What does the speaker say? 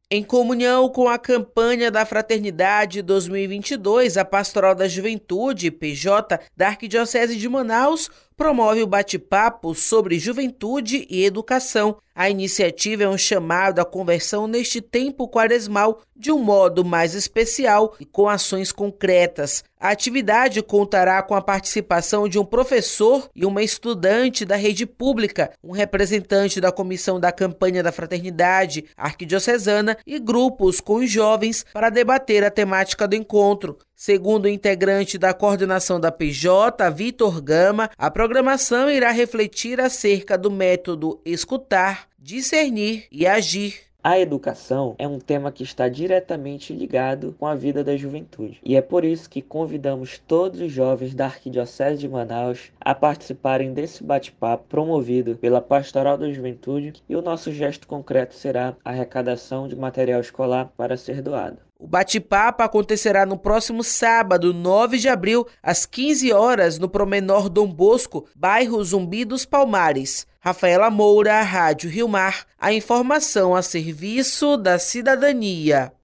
Em comunhão com a campanha da Fraternidade 2022, a Pastoral da Juventude, PJ, da Arquidiocese de Manaus, promove o bate-papo sobre juventude e educação. A iniciativa é um chamado à conversão neste tempo quaresmal de um modo mais especial e com ações concretas. A atividade contará com a participação de um professor e uma estudante da rede pública, um representante da comissão da campanha da Fraternidade Arquidiocesana e grupos com os jovens para debater a temática do encontro. Segundo o integrante da coordenação da PJ, Vitor Gama, a programação irá refletir acerca do método escutar, discernir e agir. A educação é um tema que está diretamente ligado com a vida da juventude. E é por isso que convidamos todos os jovens da Arquidiocese de Manaus a participarem desse bate-papo promovido pela Pastoral da Juventude, e o nosso gesto concreto será a arrecadação de material escolar para ser doado. O bate-papo acontecerá no próximo sábado, 9 de abril, às 15 horas, no Promenor Dom Bosco, bairro Zumbi dos Palmares. Rafaela Moura, Rádio Rio Mar, a informação a serviço da cidadania.